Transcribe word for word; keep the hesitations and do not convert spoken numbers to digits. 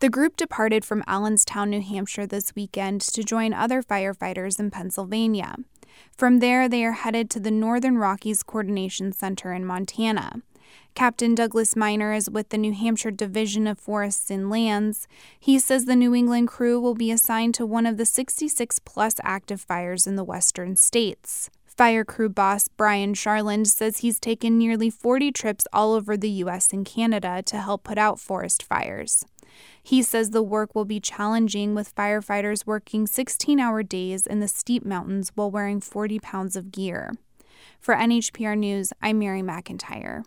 The group departed from Allenstown, New Hampshire this weekend to join other firefighters in Pennsylvania. From there, they are headed to the Northern Rockies Coordination Center in Montana. Captain Douglas Miner is with the New Hampshire Division of Forests and Lands. He says the New England crew will be assigned to one of the sixty-six plus active fires in the western states. Fire crew boss Brian Charland says he's taken nearly forty trips all over the U S and Canada to help put out forest fires. He says the work will be challenging, with firefighters working sixteen-hour days in the steep mountains while wearing forty pounds of gear. For N H P R News, I'm Mary McIntyre.